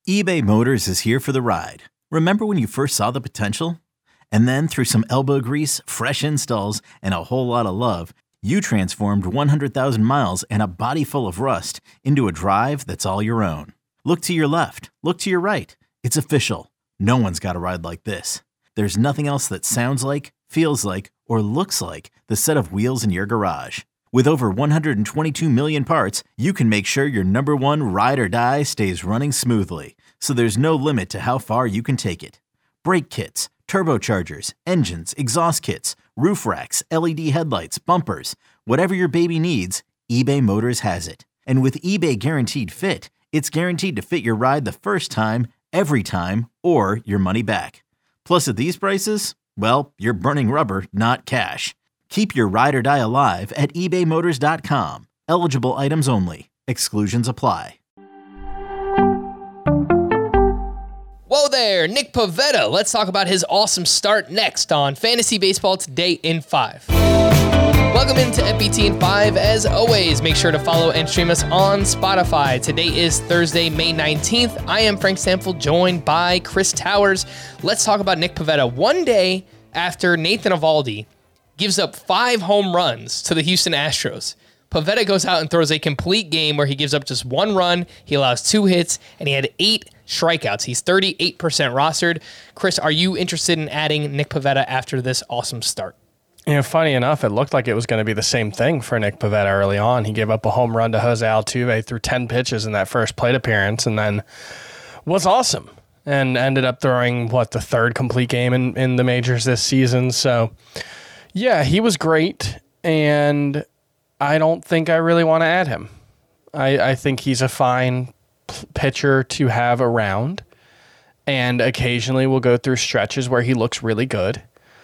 eBay Motors is here for the ride. Remember when you first saw the potential? And then through some elbow grease, fresh installs, and a whole lot of love, you transformed 100,000 miles and a body full of rust into a drive that's all your own. Look to your left. Look to your right. It's official. No one's got a ride like this. There's nothing else that sounds like, feels like, or looks like the set of wheels in your garage. With over 122 million parts, you can make sure your number one ride or die stays running smoothly. So there's no limit to how far you can take it. Brake kits, turbochargers, engines, exhaust kits, roof racks, LED headlights, bumpers, whatever your baby needs, eBay Motors has it. And with eBay Guaranteed Fit, it's guaranteed to fit your ride the first time, every time, or your money back. Plus at these prices, well, you're burning rubber, not cash. Keep your ride or die alive at ebaymotors.com. Eligible items only. Exclusions apply. Whoa there, Nick Pivetta. Let's talk about his awesome start next on Fantasy Baseball Today in 5. Welcome into FBT in 5. As always, make sure to follow and stream us on Spotify. Today is Thursday, May 19th. I am Frank Stanfield, joined by Chris Towers. Let's talk about Nick Pivetta. One day after Nathan Eovaldi gives up 5 home runs to the Houston Astros, Pivetta goes out and throws a complete game where he gives up just 1 run, he allows 2 hits, and he had 8 strikeouts. He's 38% rostered. Chris, are you interested in adding Nick Pivetta after this awesome start? You know, funny enough, it looked like it was going to be the same thing for Nick Pivetta early on. He gave up a home run to Jose Altuve through 10 pitches in that first plate appearance, and then was awesome and ended up throwing, the 3rd complete game in the majors this season. So, yeah, he was great, and I don't think I really want to add him. I think he's a fine pitcher to have around, and occasionally we'll go through stretches where he looks really good.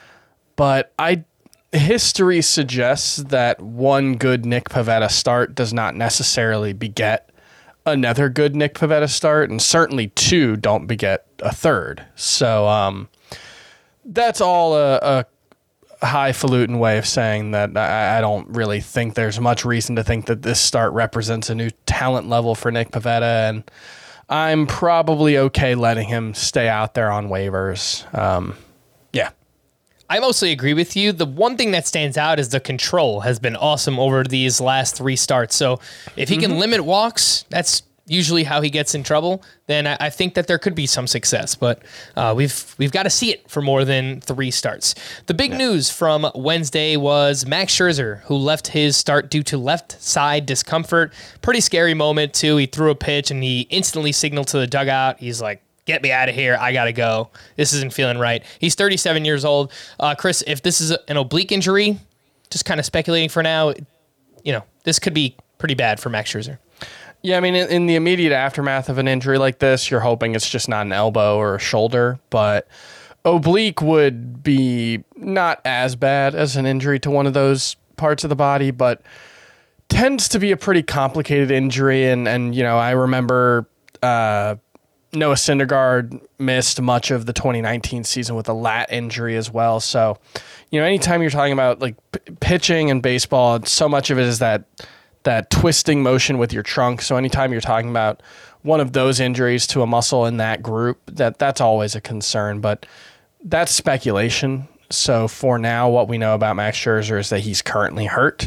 But history suggests that one good Nick Pivetta start does not necessarily beget another good Nick Pivetta start, and certainly 2 don't beget a 3rd. So that's all a highfalutin way of saying that I don't really think there's much reason to think that this start represents a new talent level for Nick Pivetta, and I'm probably okay letting him stay out there on waivers. Yeah. I mostly agree with you. The one thing that stands out is the control has been awesome over these last 3 starts. So if he can limit walks, that's usually how he gets in trouble, then I think that there could be some success. But we've got to see it for more than 3 starts. The big news from Wednesday was Max Scherzer, who left his start due to left side discomfort. Pretty scary moment, too. He threw a pitch, and he instantly signaled to the dugout. He's like, get me out of here. I got to go. This isn't feeling right. He's 37 years old. Chris, if this is an oblique injury, just kind of speculating for now, this could be pretty bad for Max Scherzer. Yeah, I mean, in the immediate aftermath of an injury like this, you're hoping it's just not an elbow or a shoulder, but oblique would be not as bad as an injury to one of those parts of the body, but tends to be a pretty complicated injury, and I remember Noah Syndergaard missed much of the 2019 season with a lat injury as well. So, anytime you're talking about like pitching and baseball, so much of it is that twisting motion with your trunk. So anytime you're talking about one of those injuries to a muscle in that group, that's always a concern. But that's speculation. So for now, what we know about Max Scherzer is that he's currently hurt.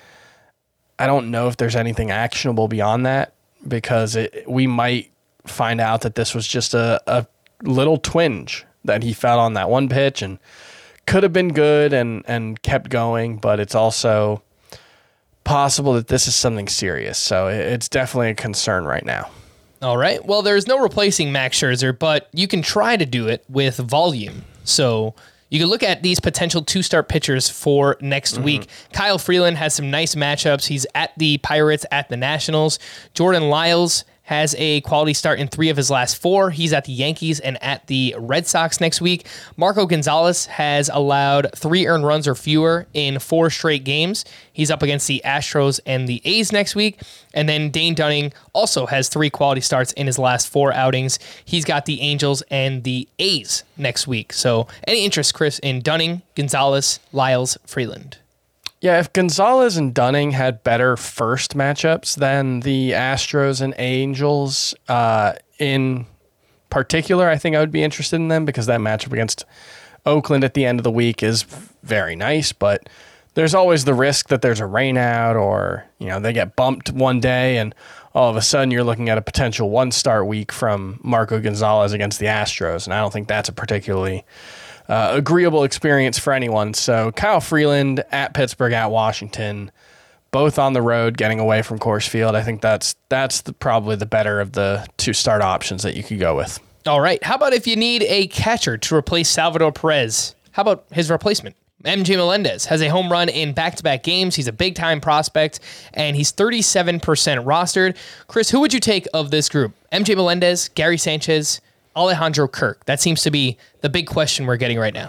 I don't know if there's anything actionable beyond that, because we might find out that this was just a little twinge that he felt on that one pitch and could have been good and kept going, but it's also possible that this is something serious. So it's definitely a concern right now. All right. Well, there's no replacing Max Scherzer, but you can try to do it with volume. So you can look at these potential 2-start pitchers for next week. Kyle Freeland has some nice matchups. He's at the Pirates, at the Nationals. Jordan Lyles has a quality start in 3 of his last 4. He's at the Yankees and at the Red Sox next week. Marco Gonzalez has allowed 3 earned runs or fewer in 4 straight games. He's up against the Astros and the A's next week. And then Dane Dunning also has 3 quality starts in his last 4 outings. He's got the Angels and the A's next week. So any interest, Chris, in Dunning, Gonzalez, Lyles, Freeland? Yeah, if Gonzalez and Dunning had better first matchups than the Astros and Angels in particular, I think I would be interested in them because that matchup against Oakland at the end of the week is very nice, but there's always the risk that there's a rain out or, they get bumped one day and all of a sudden you're looking at a potential one-start week from Marco Gonzalez against the Astros, and I don't think that's a particularly agreeable experience for anyone. So Kyle Freeland at Pittsburgh, at Washington, both on the road, getting away from Coors Field. I think that's probably the better of the two start options that you could go with. All right. How about if you need a catcher to replace Salvador Perez? How about his replacement? MJ Melendez has a home run in back-to-back games. He's a big-time prospect, and he's 37% rostered. Chris, who would you take of this group? MJ Melendez, Gary Sanchez, Alejandro Kirk. That seems to be the big question we're getting right now.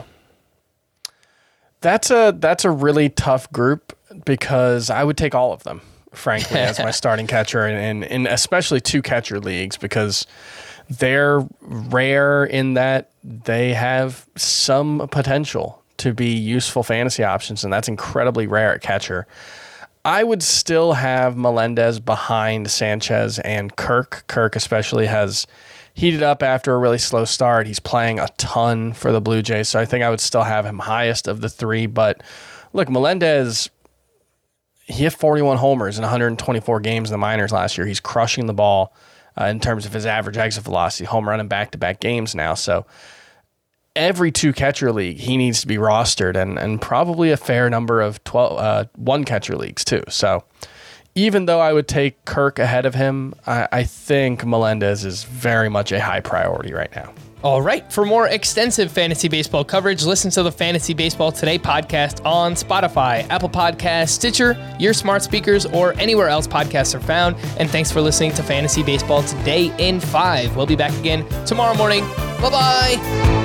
That's a really tough group because I would take all of them, frankly, as my starting catcher in especially two catcher leagues because they're rare in that they have some potential to be useful fantasy options, and that's incredibly rare at catcher. I would still have Melendez behind Sanchez and Kirk. Kirk especially has heated up after a really slow start. He's playing a ton for the Blue Jays, so I think I would still have him highest of the three. But look, Melendez, he hit 41 homers in 124 games in the minors last year. He's crushing the ball in terms of his average exit velocity, home run in back-to-back games now. So every two catcher league, he needs to be rostered, and probably a fair number of 12 one catcher leagues too. So even though I would take Kirk ahead of him, I think Melendez is very much a high priority right now. All right. For more extensive fantasy baseball coverage, listen to the Fantasy Baseball Today podcast on Spotify, Apple Podcasts, Stitcher, your smart speakers, or anywhere else podcasts are found. And thanks for listening to Fantasy Baseball Today in 5. We'll be back again tomorrow morning. Bye-bye.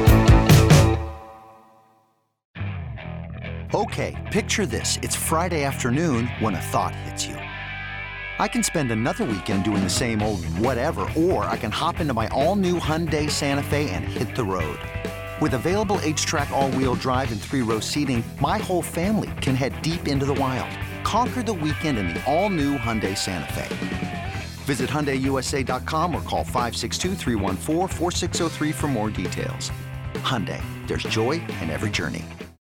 Okay, picture this. It's Friday afternoon when a thought hits you. I can spend another weekend doing the same old whatever, or I can hop into my all-new Hyundai Santa Fe and hit the road. With available H-Track all-wheel drive and 3-row seating, my whole family can head deep into the wild. Conquer the weekend in the all-new Hyundai Santa Fe. Visit HyundaiUSA.com or call 562-314-4603 for more details. Hyundai, there's joy in every journey.